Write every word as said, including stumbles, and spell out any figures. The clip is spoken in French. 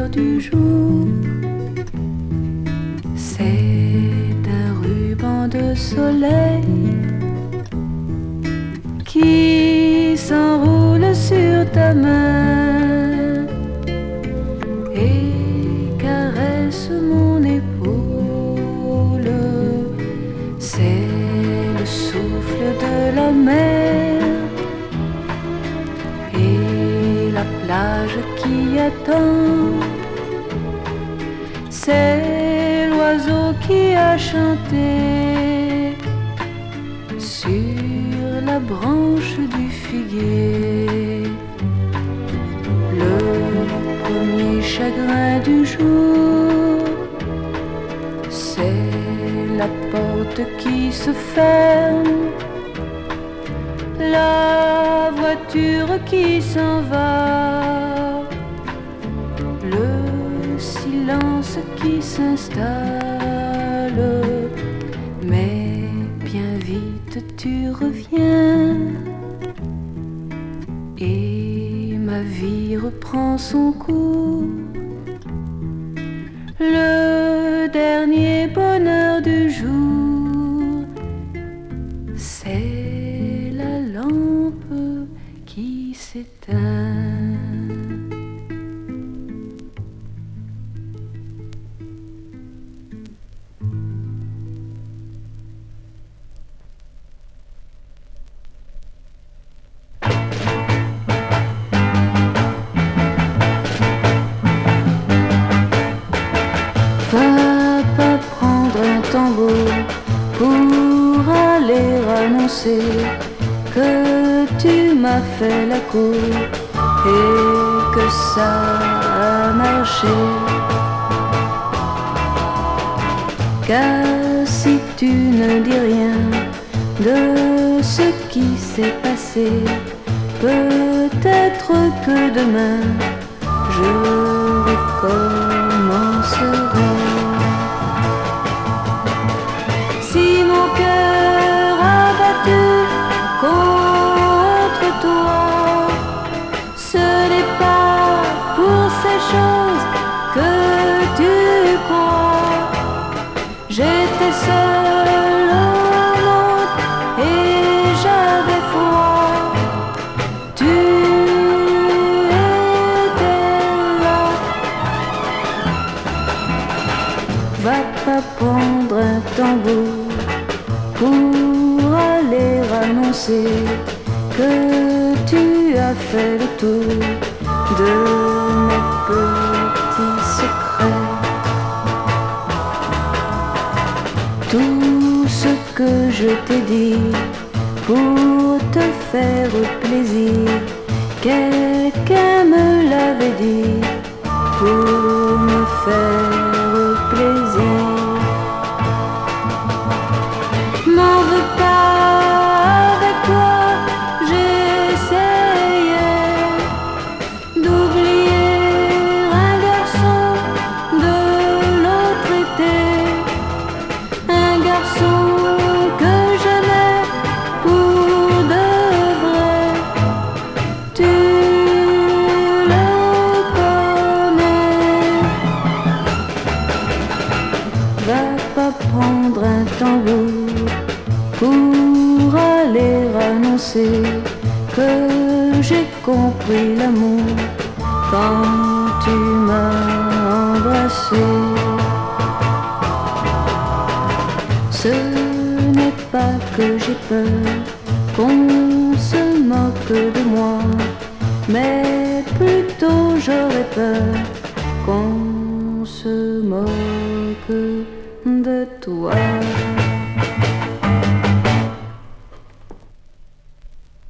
bonheur du jour. C'est un ruban de soleil qui s'enroule sur ta main et caresse mon épaule. C'est le souffle de la mer et la plage qui attend. C'est l'oiseau qui a chanté sur la branche du figuier. Le premier chagrin du jour, c'est la porte qui se ferme, la voiture qui s'en va, le silence qui s'installe. Mais bien vite tu reviens et ma vie reprend son cours. Le dernier bonheur du jour, c'est la lampe qui s'éteint. Va pas prendre un tambour pour aller annoncer que tu m'as fait la cour et que ça a marché. Car si tu ne dis rien de ce qui s'est passé, peut-être que demain je recommencerai. Si mon cœur a battu contre toi, ce n'est pas pour ces choses que tu crois. J'étais seule au monde et j'avais froid. Tu va pas prendre un tambour pour aller annoncer que tu as fait le tour de mes petits secrets. Tout ce que je t'ai dit pour te faire plaisir, quelqu'un me l'avait dit pour me faire plaisir. M'en veux pas avec toi, j'essayais d'oublier un garçon de l'autre été, un garçon que j'aimais pour de vrai. Tu le connais. Va pas prendre un tambour pour aller annoncer que j'ai compris l'amour quand tu m'as embrassé. Ce n'est pas que j'ai peur qu'on se moque de moi, mais plutôt j'aurais peur qu'on se moque de toi.